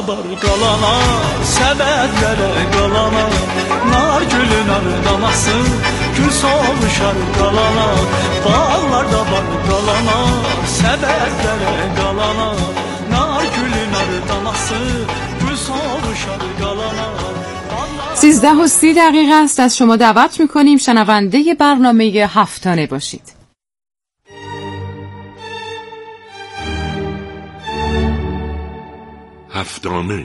bar qalana, səbətlərə qalana, nar gülün ardanası, gül soluşar qalana, bağlarda bar qalana, səbətlərə qalana, nar gülün ardanası, gül soluşar qalana. 13:30 است. از شما دعوت میکنیم شنونده برنامه هفتانه باشید. هفتانه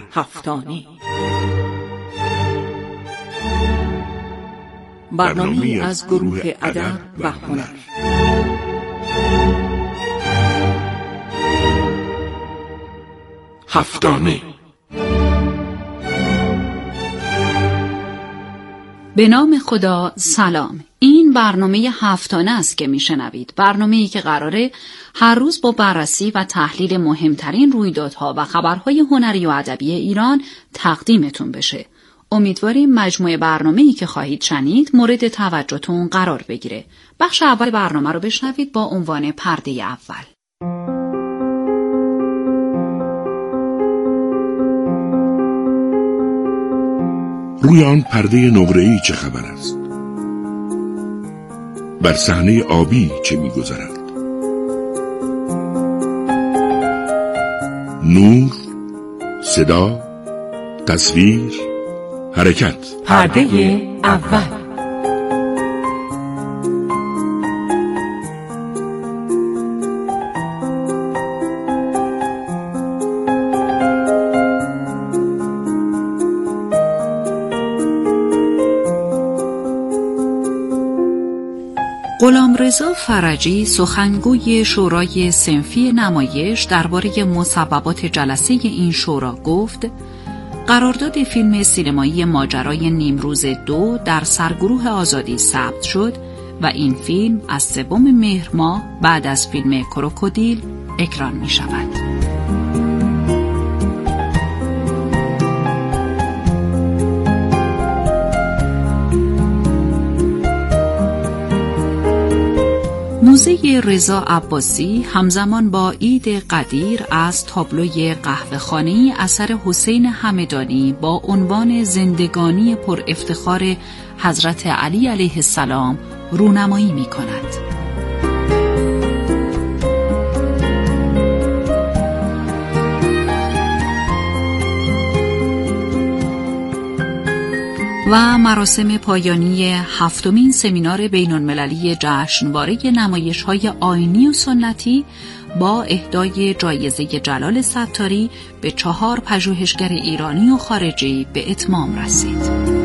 برنامه از گروه ادب و هنر. هفتانه به نام خدا. سلام. این برنامه هفتانه است که میشنوید. برنامه‌ای که قراره هر روز با بررسی و تحلیل مهمترین رویدادها و خبرهای هنری و ادبی ایران تقدیمتون بشه. امیدواریم مجموعه برنامه‌ای که خواهید شنید مورد توجهتون قرار بگیره. بخش اول برنامه رو بشنوید با عنوان پرده اول. روی آن پرده نقره‌ای چه خبر است؟ بر صحنه آبی چه می‌گذرد؟ نور، صدا، تصویر، حرکت. پرده اول. غلامرضا فرجی سخنگوی شورای صنفی نمایش درباره مسببات جلسه این شورا گفت: قرارداد فیلم سینمایی ماجرای نیمروز 2 در سرگروه آزادی ثبت شد و این فیلم از 3 مهر ماه بعد از فیلم کروکودیل اکران می شود. موزه رضا عباسی همزمان با عید قدیر از تابلوی قهوه‌خانه‌ای اثر حسین همدانی با عنوان زندگانی پر افتخار حضرت علی علیه السلام رونمایی می‌کند. و مراسم پایانی 7مین سمینار بین‌المللی جشنواره نمایش‌های آیینی و سنتی با اهدای جایزه جلال ستاری به 4 پژوهشگر ایرانی و خارجی به اتمام رسید.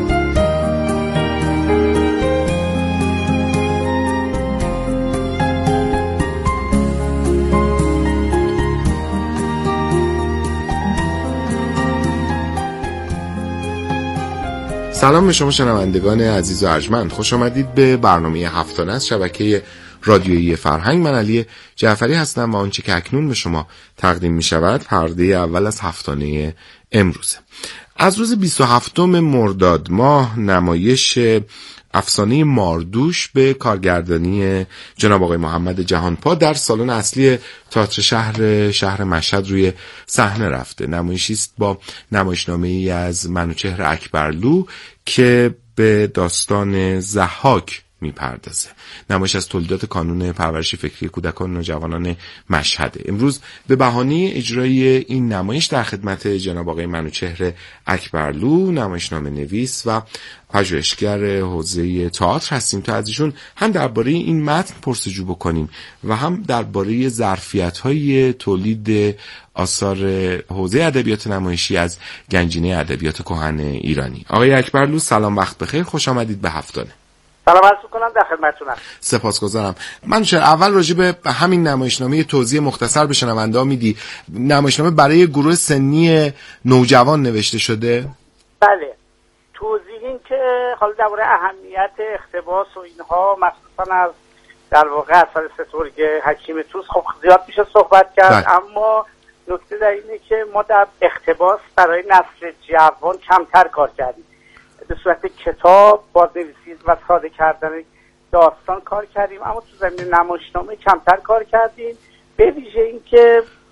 سلام به شما شنوندگان عزیز و ارجمند، خوش آمدید به برنامه هفتانه از شبکه رادیویی فرهنگ. من علی جعفری هستم و آنچه که اکنون به شما تقدیم می شود پرده اول از هفتانه امروزه. از روز 27 مرداد ماه نمایش افسانه ماردوش به کارگردانی جناب آقای محمد جهانپا در سالن اصلی تئاتر شهر مشهد روی صحنه رفته. نمایشی است با نمایشنامه‌ای از منوچهر اکبرلو که به داستان ضحاک میپردازه. نمایش از تولیدات کانون پرورش فکری کودکان و نوجوانان مشهد. امروز به بهانه اجرای این نمایش در خدمت جناب آقای منوچهر اکبرلو، نمایشنامه نویس و پژوهشگر حوزه تئاتر هستیم تا از ایشون هم درباره این متن پرسجو بکنیم و هم درباره ظرفیت‌های تولید آثار حوزه ادبیات نمایشی از گنجینه ادبیات کهن ایرانی. آقای اکبرلو سلام، وقت بخیر، خوش آمدید به هفتانه. سلام عرض می‌کنم، در خدمتتونم. سپاسگزارم. من اول راجع به همین نمایشنامه توضیح مختصر به شنونده‌ها میدی. نمایشنامه برای گروه سنی نوجوان نوشته شده؟ بله. توضیح این که حالا درباره اهمیت اقتباس و اینها مخصوصا از در واقع اثر سترگ حکیم طوس خب زیاد میشه صحبت کرد، اما نکته در اینه که ما در اقتباس برای نسل جوان کمتر کار کردیم. به صورت کتاب بازنویسی و ساده کردن داستان کار کردیم، اما تو زمین نمایشنامه کمتر کار کردیم. به ویژه این که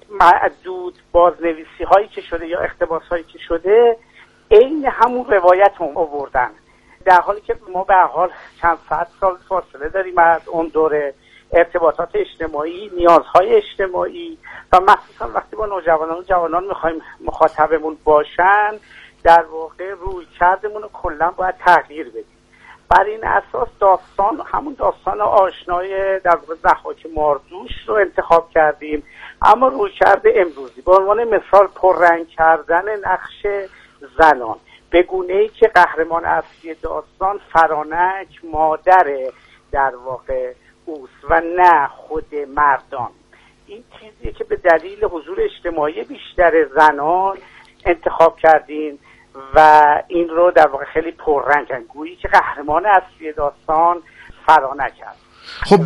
معدود بازنویسی هایی که شده یا اقتباس هایی که شده عین همون روایت هم آوردن، در حالی که ما به حال چند صد سال فاصله داریم از اون دوره ارتباطات اجتماعی، نیازهای اجتماعی و مخصوصا وقتی با نوجوانان و جوانان میخوایم مخاطبمون باشن در واقع روی کردمون رو کلا باید تغییر بدیم. بر این اساس همون داستان آشنای در واقع ضحاک ماردوش رو انتخاب کردیم، اما روی کرده امروزی به عنوان مثال پررنگ کردن نقش زنان به گونه‌ای که قهرمان اصلی داستان فرانک مادر در واقع اوست و نه خود مردان. این چیزیه که به دلیل حضور اجتماعی بیشتر زنان انتخاب کردیم و این رو در واقع خیلی پررنگن، گویی که قهرمان اصلی داستان فرانک است. خب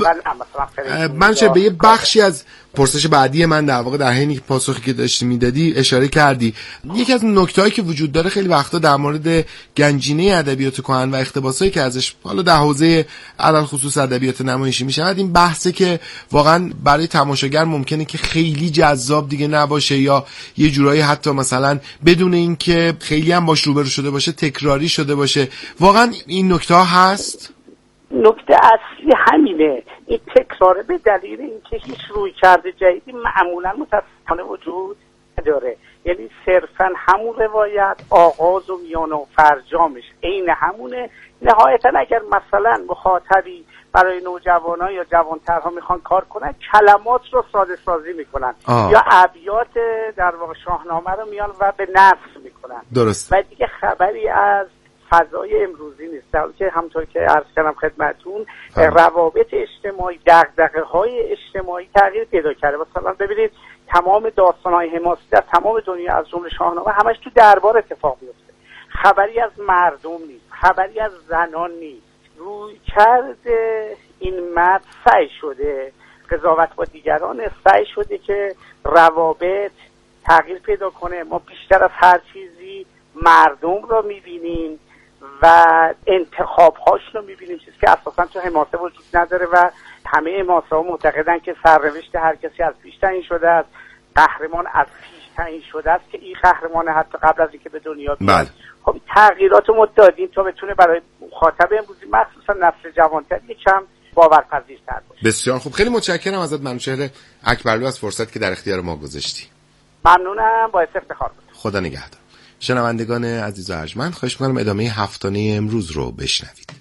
من به یه بخشی از پرسش بعدی من در واقع در حین پاسخی که داشتی میدادی اشاره کردی. یکی از نکته‌هایی که وجود داره خیلی وقتا در مورد گنجینه ادبیات کهن و اقتباسایی که ازش حالا در حوزه علل خصوص ادبیات نمایشی میشود، این بحثه که واقعا برای تماشاگر ممکنه که خیلی جذاب دیگه نباشه یا یه جورایی حتی مثلا بدون اینکه خیلی هم باش روبرو شده باشه تکراری شده باشه. واقعا این نکته ها هست؟ نکته اصلی همینه، این تکراره به دلیل اینکه هیچ رویکرد جدیدی معمولا متاسفانه وجود نداره، یعنی صرفا همون روایت آغاز و میانه و فرجامش عین همونه. نهایتا اگر مثلا مخاطبی برای نوجوانان یا جوانترها میخوان کار کنن کلمات رو ساده سازی میکنن یا ابیات در واقع شاهنامه رو میان و به نثر میکنن. درست. و دیگه خبری از فضای امروزی نیست، در حالی که همونطور که عرض کردم خدمتتون روابط اجتماعی، دغدغه‌های اجتماعی تغییر پیدا کرده. مثلا ببینید تمام داستان‌های حماسی در تمام دنیا از جمله شاهنامه همش تو دربار اتفاق میفته، خبری از مردم نیست، خبری از زنان نیست. رویکرد این متن سعی شده قضاوت با دیگران، سعی شده که روابط تغییر پیدا کنه. ما بیشتر از هر چیزی مردم رو میبینیم و انتخاب‌هاش رو میبینیم، چیزی که اساساً تو حماسه وجود نداره و همه حماسه‌ها معتقدن که سرنوشت هر کسی از پیش تعیین شده است، قهرمان از پیش تعیین شده است که این قهرمان حتی قبل از اینکه به دنیا بیاد. خب تغییرات رو ما دادیم تا بتونه برای مخاطب امروزی مخصوصا نسل جوانتر یکم باورپذیرتر باشه. بسیار خوب، خیلی متشکرم ازت منوچهر اکبرلو از فرصت که در اختیار ما گذاشتی. ممنونم، باعث افتخار بود. خدا نگهدار. شنوندگان عزیز و ارجمند، خواهش می‌کنم ادامه هفتانه امروز رو بشنوید.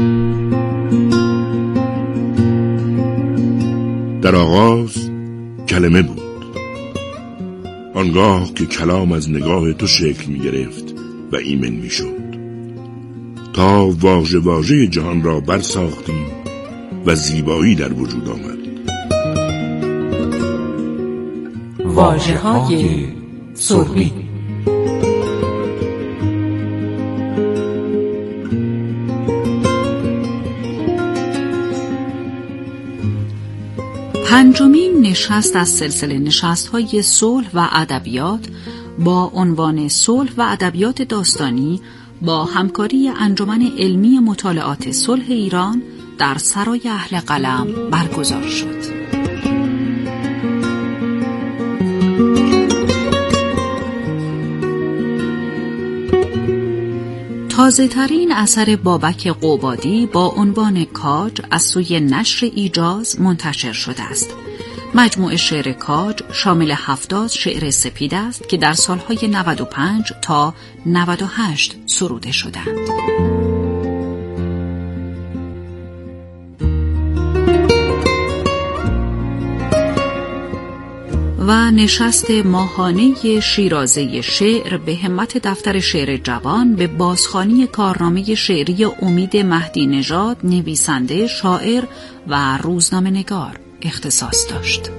در آغاز کلمه بود، آنگاه که کلام از نگاه تو شکل می گرفت و ایمن می شد، تا واژه واژه جهان را برساختیم و زیبایی در وجود آمد. واژه‌های سربی. پنجمین نشست از سلسله نشست‌های صلح و ادبیات با عنوان صلح و ادبیات داستانی با همکاری انجمن علمی مطالعات صلح ایران در سرای اهل قلم برگزار شد. تازه‌ترین اثر بابک قبادی با عنوان کاج از سوی نشر ایجاز منتشر شده است. مجموعه شعر کاج شامل 70 شعر سپید است که در سالهای 95 تا 98 سروده شدند. و نشست ماهانه شیرازه شعر به همت دفتر شعر جوان به بازخوانی کارنامه شعری امید مهدی نژاد، نویسنده، شاعر و روزنامه‌نگار اختصاص داشت.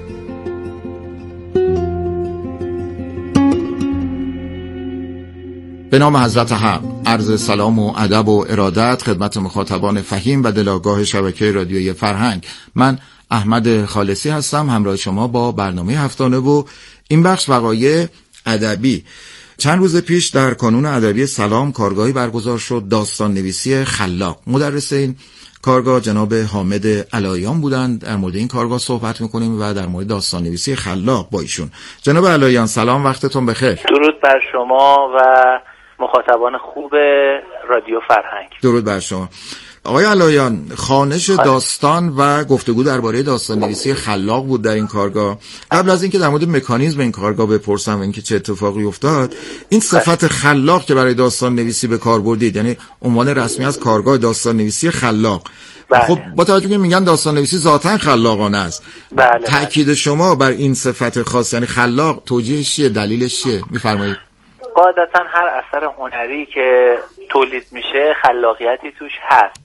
به نام حضرت حق عرض سلام و ادب و ارادت خدمت مخاطبان فهیم و دلاگاه شبکه رادیویی فرهنگ. من احمد خالصی هستم، همراه شما با برنامه هفتانه و این بخش وقایع ادبی. چند روز پیش در کانون ادبی سلام کارگاهی برگزار شد، داستان نویسی خلاق. مدرس این کارگاه جناب حامد علایان بودند. در مورد این کارگاه صحبت میکنیم و در مورد داستان نویسی خلاق با ایشون. جناب علایان سلام، وقتتون بخیر. درود بر شما و مخاطبان خوب رادیو فرهنگ. درود بر شما. آقای علایان، خوانش داستان و گفتگو درباره داستان نویسی خلاق بود در این کارگاه. قبل از اینکه در مورد مکانیزم این کارگاه بپرسم و اینکه چه اتفاقی افتاد، این صفت خلاق که برای داستان نویسی به کار بردید، یعنی عنوان رسمی از کارگاه داستان نویسی خلاق، خب با توجه که میگن داستان نویسی ذاتاً خلاقانه است، تأکید شما بر این صفت خاص یعنی خلاق توجیهش چیه، دلیلش چیه؟ میفرمایید. قاعدتاً هر اثر هنری که تولید میشه خلاقیتی توش هست،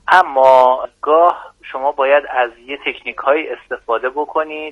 اما گاه شما باید از یه تکنیک‌های استفاده بکنید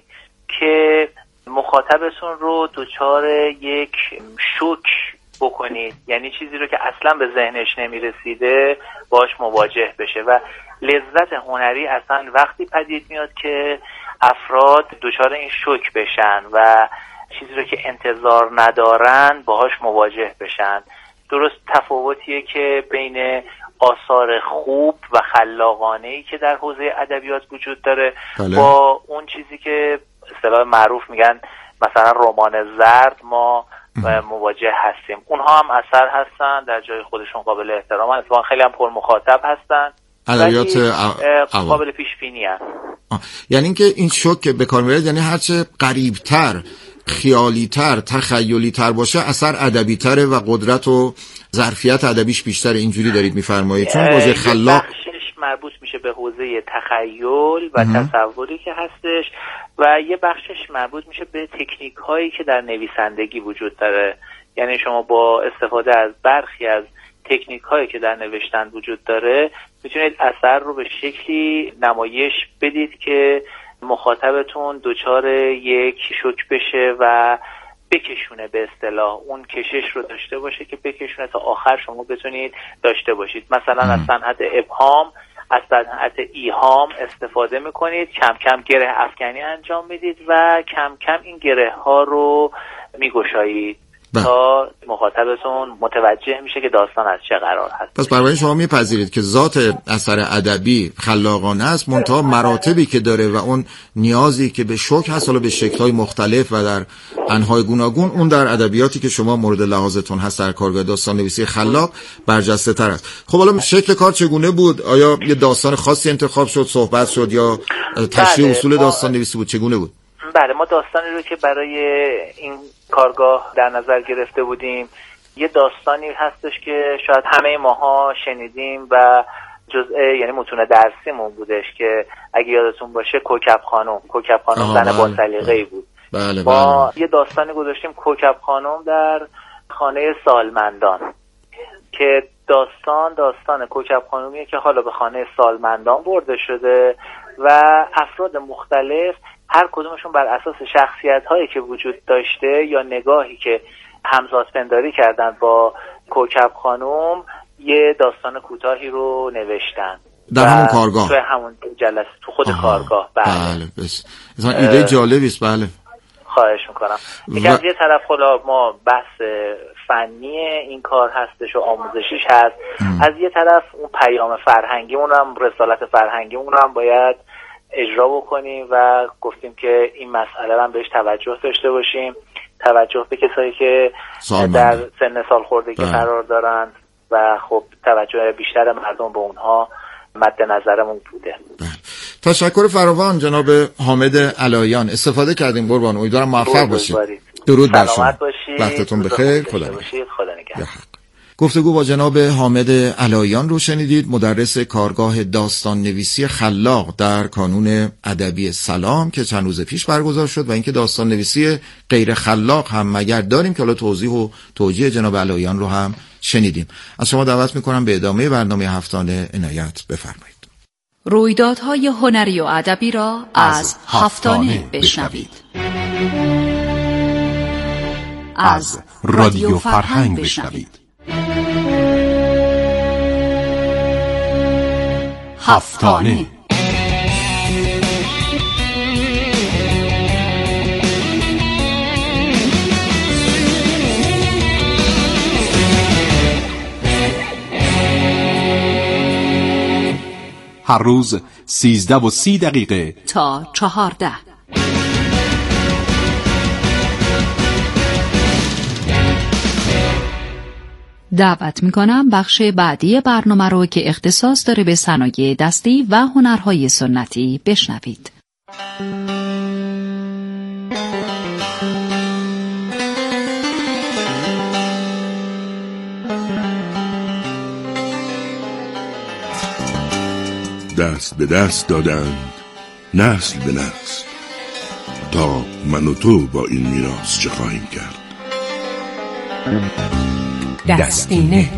که مخاطبتون رو دچار یک شوک بکنید، یعنی چیزی رو که اصلا به ذهنش نمیرسیده باش مواجه بشه. و لذت هنری اصلا وقتی پدید میاد که افراد دچار این شوک بشن و چیزی رو که انتظار ندارن باهاش مواجه بشن. درست تفاوتیه که بین آثار خوب و خلاقانه‌ای که در حوزه ادبیات وجود داره با اون چیزی که اصطلاح معروف میگن مثلا رمان زرد ما مواجه هستیم. اونها هم اثر هستن، در جای خودشون قابل احترام هستن، اتفاقا خیلی هم پر مخاطب هستن، ادبیات قابل پیش بینی هستن. یعنی اینکه این شوک که به کار میاد یعنی هرچه قریب‌تر، خیالی‌تر، تخیلی‌تر باشه اثر ادبی‌تره و قدرت و ظرفیت ادبیش بیشتره، اینجوری دارید میفرمایید؟ چون حوزه خلاق بخشش مربوط میشه به حوزه تخیل و تصوری که هستش و یه بخشش مربوط میشه به تکنیک هایی که در نویسندگی وجود داره. یعنی شما با استفاده از برخی از تکنیک هایی که در نوشتن وجود داره میتونید اثر رو به شکلی نمایش بدید که مخاطبتون دچار یک شوک بشه و بکشونه، به اصطلاح اون کشش رو داشته باشه که بکشونه تا آخر شما بتونید داشته باشید. مثلا از صنعت ابهام، از صنعت ایهام استفاده میکنید، کم کم گره افکنی انجام میدید و کم کم این گره ها رو میگشایید تا مخاطبتون متوجه میشه که داستان از چه قرار هست. پس برای شما میپذیرید که ذات اثر ادبی خلاقانه است، منتها مراتبی که داره و اون نیازی که به شوک هست حالا به شکل‌های مختلف و در انواع گوناگون، اون در ادبیاتی که شما مورد لحاظتون هست در کارگاه داستان نویسی خلاق برجسته تر است. خب حالا شکل کار چگونه بود؟ آیا یه داستان خاصی انتخاب شد، صحبت شد یا تشریح اصول داستان نویسی بود؟ چگونه بود؟ بله، ما داستانی رو که برای این کارگاه در نظر گرفته بودیم یه داستانی هستش که شاید همه ماها شنیدیم و جزء یعنی متون درسیمون بودش که اگه یادتون باشه کوکب خانم زن با سلیقه‌ای بود. بله ما یه داستانی گذاشتیم کوکب خانم در خانه سالمندان که داستان کوکب خانومیه که حالا به خانه سالمندان برده شده و افراد مختلف هر کدومشون بر اساس شخصیت‌هایی که وجود داشته یا نگاهی که همزادپنداری کردن با کوکب خانم یه داستان کوتاهی رو نوشتن در همون کارگاه، تو همون جلسه تو خود کارگاه. بله بس ایده جالبی است. بله خواهش میکنم. یکی از یه طرف خلا ما بحث فنی این کار هستش و آموزشیش هست، از یه طرف اون پیام فرهنگیمون هم، رسالت فرهنگیمون هم باید اجرا بکنیم و گفتیم که این مسئله هم بهش توجه داشته باشیم، توجه به کسایی که در سن سال خوردگی قرار دارن و خب توجه بیشتر مردم به اونها مد نظرمون بوده. تشکر فراوان جناب حامد علایان، استفاده کردیم قربان، امیدوارم موفق باشید. درود بر شما، وقتتون بخیر، خدا نگهدار. گفتگو با جناب حامد علایان رو شنیدید، مدرس کارگاه داستان نویسی خلاق در کانون ادبی سلام که چند روز پیش برگزار شد و اینکه داستان نویسی غیر خلاق هم مگر داریم که حالا توضیح و توجیه جناب علایان رو هم شنیدیم. از شما دعوت میکنم به ادامه برنامه هفتانه عنایت بفرمایید. رویدادهای هنری و ادبی را از هفتانه بشنوید. از رادیو فرهنگ بشنوید. هفتانه هر روز 13:30 تا 14. دعوت میکنم بخش بعدی برنامه رو که اختصاص داره به صنایع دستی و هنرهای سنتی بشنوید. دست به دست دادند نسل به نسل، تا من و تو با این میراث چه خواهیم کرد؟ دستینه.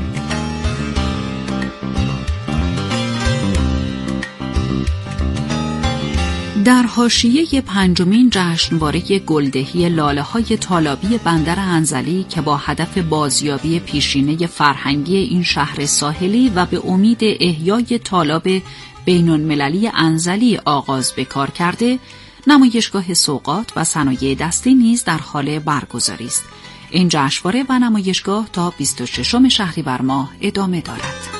در حاشیه 5مین جشنواره گلدهی لاله‌های طالابی بندر انزلی که با هدف بازیابی پیشینه فرهنگی این شهر ساحلی و به امید احیای طالاب بین‌المللی انزلی آغاز به کار کرده، نمایشگاه سوغات و صنایع دستی نیز در حال برگزاری است. این جشنواره و نمایشگاه تا 26 شهریور ماه ادامه دارد.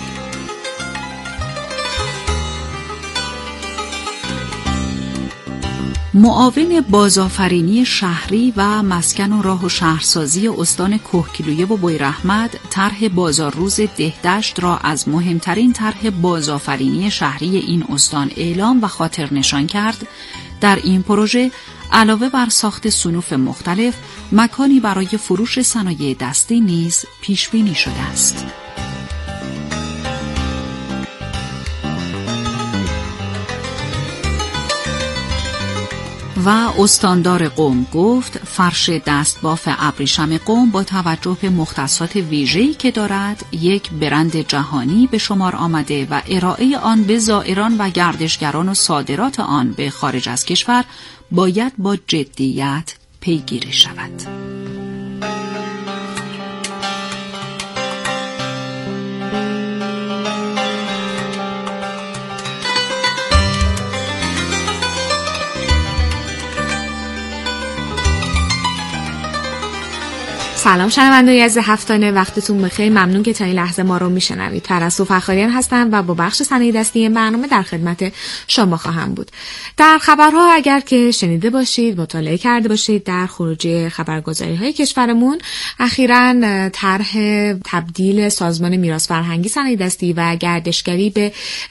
معاون بازآفرینی شهری و مسکن و راه و شهرسازی استان کهگیلویه و بویراحمد طرح بازار روز دهدشت را از مهمترین طرح بازآفرینی شهری این استان اعلام و خاطر نشان کرد. در این پروژه علاوه بر ساخت صنوف مختلف، مکانی برای فروش صنایع دستی نیز پیش بینی شده است. و استاندار قم گفت فرش دستباف ابریشم قم با توجه به مختصات ویژه‌ای که دارد یک برند جهانی به شمار آمده و ارائه آن به زائران و گردشگران و صادرات آن به خارج از کشور باید با جدیت پیگیری شود. سلام شنوندگان عزیز هفتانه، وقتتون بخیر. ممنون که تا این لحظه ما رو میشنوید. پرستو فخاریان هستم و با بخش صنایع دستی این برنامه در خدمت شما خواهم بود. در خبرها اگر که شنیده باشید، مطالعه کرده باشید، در خروجی خبرگزاری‌های کشورمون اخیراً طرح تبدیل سازمان میراث فرهنگی صنایع دستی و گردشگری به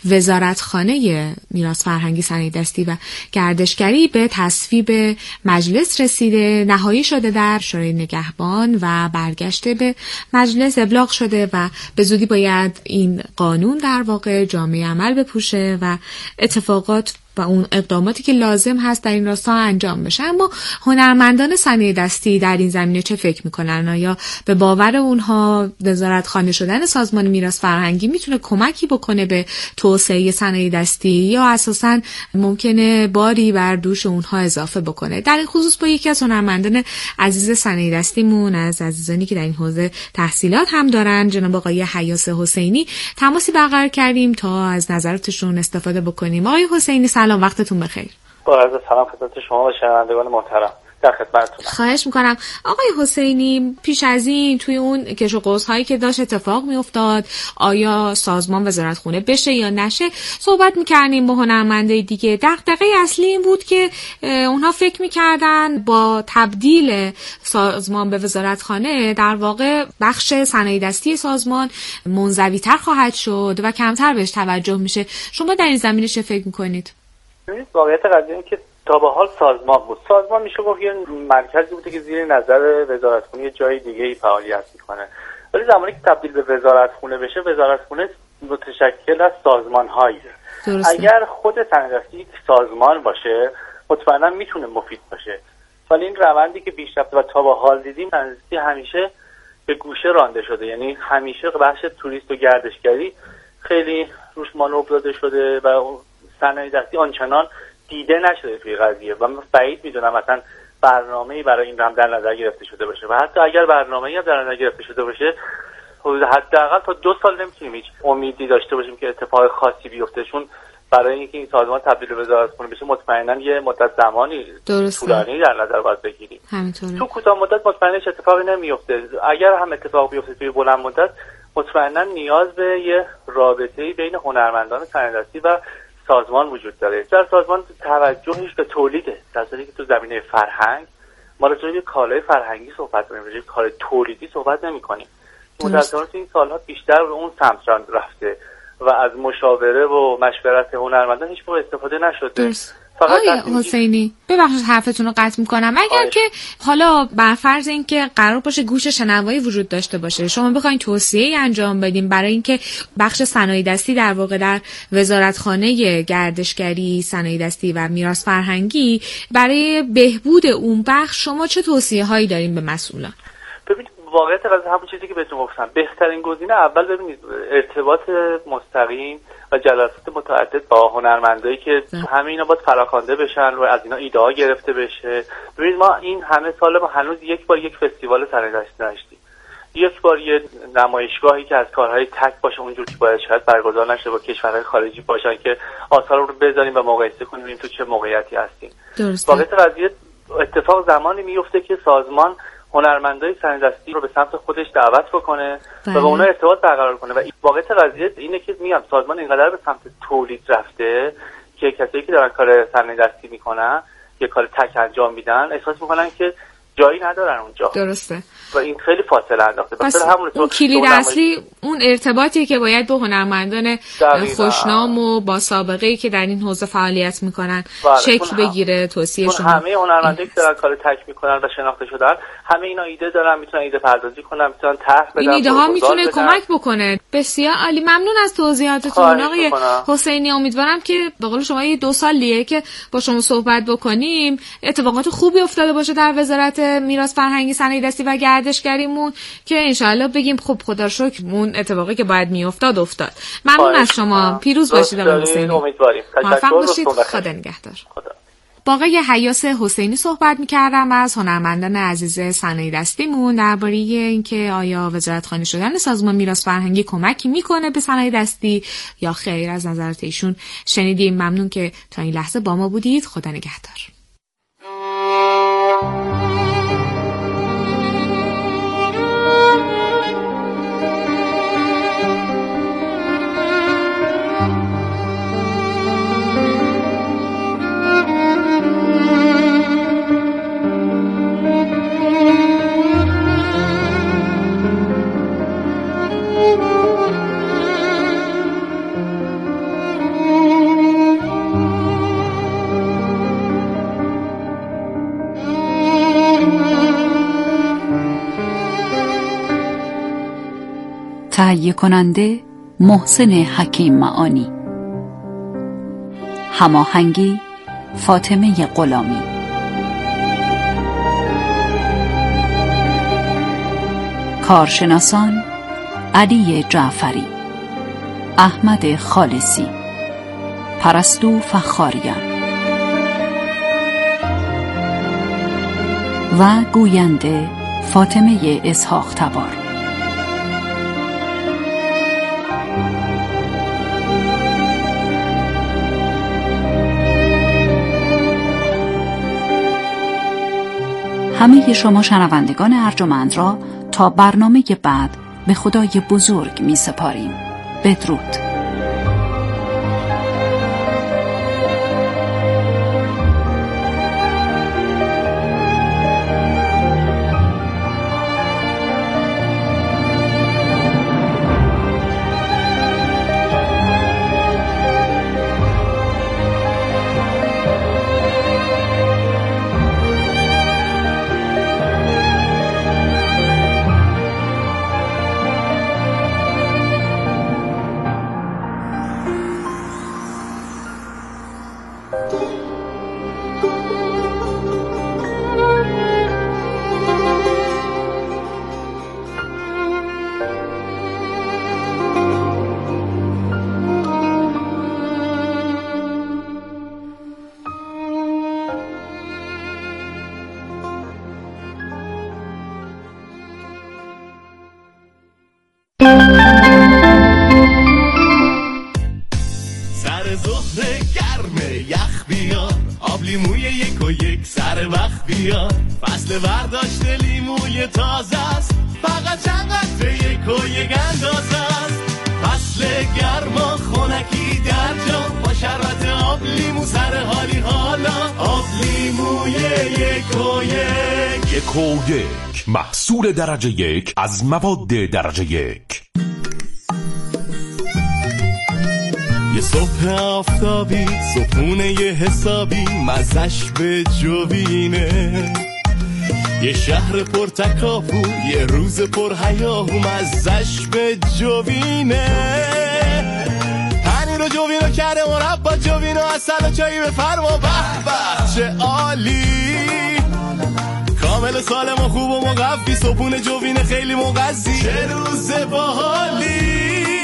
وزارتخانه میراث فرهنگی صنایع دستی و گردشگری به تصویب مجلس رسیده، نهایی شده در شورای نگهبان و برگشته به مجلس ابلاغ شده و به زودی باید این قانون در واقع جامعه عمل بپوشه و اتفاقات و اون اقداماتی که لازم هست در این راستا انجام بشه. اما هنرمندان صنایع دستی در این زمینه چه فکر میکنن؟ آیا به باور اونها وزارتخانه شدن سازمان میراث فرهنگی میتونه کمکی بکنه به توسعه صنایع دستی یا اساساً ممکنه باری بر دوش اونها اضافه بکنه؟ در این خصوص با یکی از هنرمندان عزیز صنایع دستیمون، از عزیزانی که در این حوزه تحصیلات هم دارن، جناب آقای حیاس حسینی، تماسی برقرار کردیم تا از نظراتشون استفاده بکنیم. آقای حسینی سلام، وقتتون بخیر. با عرض سلام خدمت شما و شنوندگان محترم، در خدمتتونم. خواهش میکنم. آقای حسینی، پیش از این توی اون کش و قوس هایی که داشت اتفاق میافتاد، آیا سازمان وزارتخونه بشه یا نشه، صحبت میکردیم با هنرمندای دیگه. دغدغه اصلی این بود که اونها فکر میکردن با تبدیل سازمان به وزارتخانه در واقع بخش صنایع دستی سازمان منزوی‌تر خواهد شد و کمتر بهش توجه میشه. شما در این زمینه چه فکر میکنید؟ واقعیت قضیه اینه که تا به حال سازمان بود. سازمان میشه گفت یه مرکزی بوده که زیر نظر وزارتخونه جای دیگه ای فعالیت میکنه. ولی زمانی که تبدیل به وزارتخونه بشه، وزارتخونه متشکل از سازمان‌هایی. اگر خود صنایع دستی یک سازمان باشه، مطمئنا میتونه مفید باشه. ولی این روندی که پیش رفته و تا به حال دیدیم، صنایع دستی همیشه به گوشه رانده شده. یعنی همیشه بخش توریست و گردشگری خیلی روش مانور داده شده و صنایع دستی آنچنان دیده نشده توی قضیه و من بعید میدونم مثلا برنامه‌ای برای این هم در نظر گرفته شده باشه و حتی اگر برنامه‌ای هم در نظر گرفته شده باشه، حداقل تا 2 سال نمیتونیم هیچ امیدی داشته باشیم که اتفاق خاصی بیفته، چون برای اینکه این سازمان تبدیل به وزارتخونه بشه مطمئنا یه مدت زمانی طولانی در نظر باید بگیریم. همینطوره. تو کوتاه مدت مطمئنا هیچ اتفاقی نمیفته. اگر هم اتفاق بیفته توی بلند مدت، مطمئنا نیاز به یه رابطه‌ای بین هنرمندان صنایع‌دستی و سازمان وجود داره. در سازمان توجهش به تولیده، در حالی که تو زمینه فرهنگ ما راجع به کالای فرهنگی صحبت می‌کنیم، راجع به کالای تولیدی صحبت نمی‌کنیم. متأسفانه این سال‌ها بیشتر به اون سمت رفته و از مشاوره و مشورت هنرمندان هیچ موقع استفاده نشده. آقای حسینی ببخشید حرفتون رو قطع میکنم. اگر که حالا بر فرض اینکه قرار باشه گوش شنوایی وجود داشته باشه، شما بخواید توصیه‌ای انجام بدین برای اینکه بخش صنایع‌دستی در واقع در وزارتخانه گردشگری، صنایع‌دستی و میراث فرهنگی برای بهبود اون بخش شما چه توصیه‌هایی دارین به مسئولان؟ ببینید واقعیت از همون چیزی که بهتون گفتم، بهترین گزینه اول ببینید ارتباط مستقیم و جلسات متعدد با هنرمندایی که همه اینا باید فراخوانده بشن و از اینا ایده ها گرفته بشه. ببینید ما این همه سال ما هنوز یک بار یک فستیوال صنایع‌دستی داشتیم، یک بار یه نمایشگاهی که از کارهای تک باشه اونجور که باید شاید برگزار نشه با کشورهای خارجی باشن که آثار رو بذاریم و مقایسه کنیم تو چه موقعیتی هستیم. واقعیت قضیه اتفاق زمانی میفته که سازمان هنرمندای صنایع‌دستی رو به سمت خودش دعوت بکنه و با اونها ارتباط برقرار کنه. و واقعیت قضیه اینه که میگم سازمان اینقدر به سمت تولید رفته که کسایی که دارن کار صنایع‌دستی میکنن یا کار تک انجام میدن احساس میکنن که جایی ندارن اونجا. درسته. و این خیلی فاصله انداخته. پس اون کلید اصلی اون ارتباطی که باید با هنرمندان خوشنام و با سابقه‌ای که در این حوزه فعالیت میکنن شکل بگیره. توصیه شما همه هنرمندایی که دارن کار تک میکنن و شناخته شدن، همه اینا ایده دارن، میتونن ایده پردازی کنن، میتونن طرح بدن، این ایده ها میتونه کمک بکنه. بسیار عالی، ممنون از توضیحاتتون آقای حسینی. امیدوارم که به قول شما 2 سالیه که با شما صحبت بکنیم اتفاقات خوبی افتاده باشه در وزارت میراث فرهنگی، صنایع‌دستی و گردشگریمون که انشالله بگیم خب خدا رو شکر اون اتفاقی که باید میافتاد افتاد. ممنون از شما. پیروز باشید آقای حسینی. امیدواریم. موفق باشید. خدا نگهدار. با آقای حیاس حسینی صحبت می‌کردم از هنرمندان عزیز صنایع‌دستیمون درباره اینکه آیا وزارتخانه شدن سازمان میراث فرهنگی کمکی میکنه به صنایع‌دستی یا خیر. از نظرات ایشون شنیدیم. ممنون که تا این لحظه با ما بودید. خدا نگهدار. تهیه کننده محسن حکیم معانی، هماهنگی فاطمه غلامی، کارشناسان علی جعفری، احمد خالصی، پرستو فخاریان و گوینده فاطمه اسحاق تبار. همه شما شنوندگان ارجمند را تا برنامه بعد به خدای بزرگ می سپاریم. بدرود. سر ظهر گرم یخ بیار، آب لیموی 1 و 1 سر وقت بیار، فصل برداشت لیموی تازه است، فقط چند قطره یک و یک اندازه است. فصل گرما خونکی در جا با شربت آب لیمو سر حالی حالا. آب لیموی یک و یک. یک و یک، محصول درجه یک از مواد درجه یک. یه صبح آفتابی صبحونه یه حسابی مزش به جوینه. یه شهر پر تکاپو یه روز پر هیاهو مزش به جوینه. پنیر و جوینو کرده مربا جوینو اصل و چایی بفرما. به به چه عالی، کامل سالم و خوب و مقفی. صبحونه جوینه خیلی مغذی. چه روز باحالی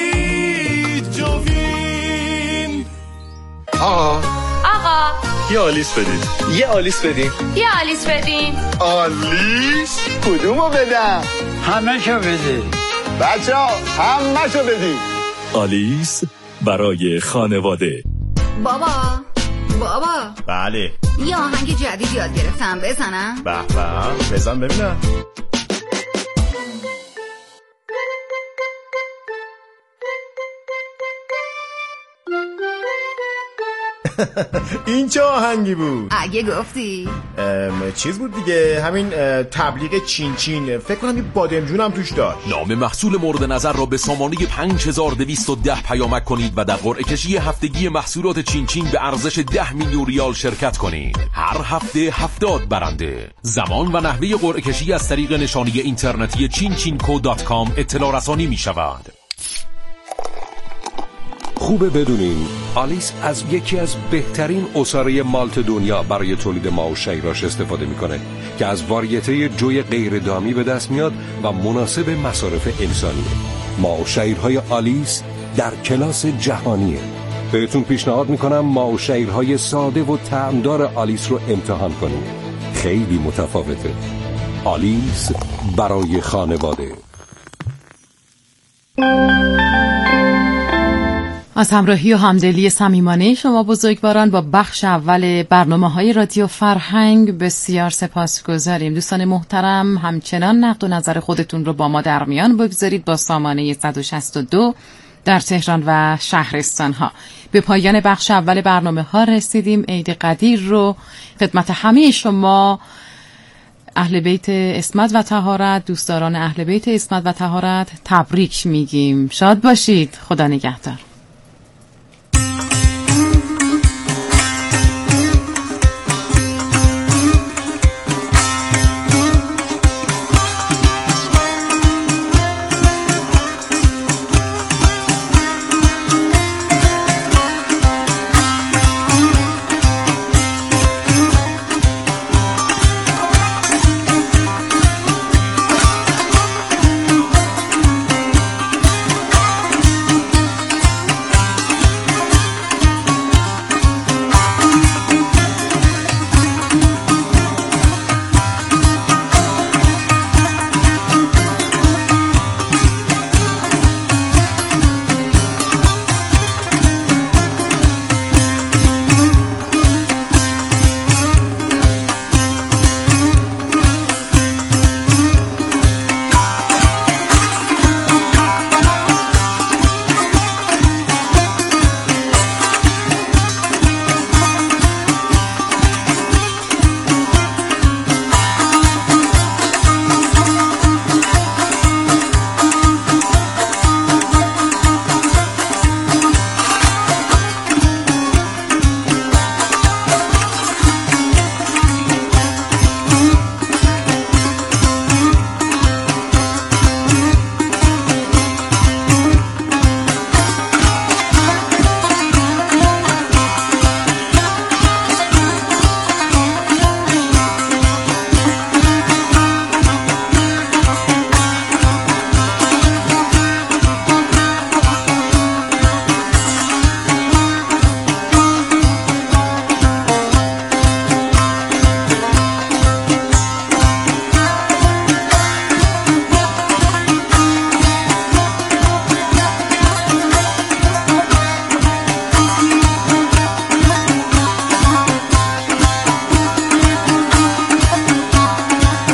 جوین. آقا یه آلیس بدید. یه آلیس بدین. یه آلیس بدین. آلیس؟ کدومو بدم؟ همه شو بدین. بچه ها همه شو بدین. آلیس برای خانواده. بابا بله. یه آهنگ جدید یاد گرفتم، بزنم؟ به به، بزن ببینم. این چه آهنگی بود؟ اگه گفتی چیز بود دیگه، همین تبلیغ چین چین. فکر کنم یه بادمجون هم توش داشت. نام محصول مورد نظر را به سامانه 5210 پیامک کنید و در قرعه کشی هفتگی محصولات چین چین به ارزش 10 میلیون ریال شرکت کنید. هر هفته 70 برنده. زمان و نحوه قرعه کشی از طریق نشانی اینترنتی chinchinco.com اطلاع رسانی می شود. خوبه بدونین آلیس از یکی از بهترین عصاره مالت دنیا برای تولید ماو شیراش استفاده میکنه که از واریته جوی غیر دامی به دست میاد و مناسب مصارف انسانیه. ماو شیرهای آلیس در کلاس جهانیه. بهتون پیشنهاد میکنم ماو شیرهای ساده و طعمدار آلیس رو امتحان کنید. خیلی متفاوته. آلیس برای خانواده. از همراهی و همدلی صمیمانه شما بزرگواران با بخش اول برنامه‌های رادیو فرهنگ بسیار سپاسگزاریم. دوستان محترم، همچنان نقد و نظر خودتون رو با ما در میان بگذارید با سامانه 162 در تهران و شهرستان‌ها. به پایان بخش اول برنامه‌ها رسیدیم. عید قدیر رو خدمت همه شما اهل بیت عصمت و طهارت، دوستداران اهل بیت عصمت و طهارت تبریک میگیم. شاد باشید. خدا نگهدار.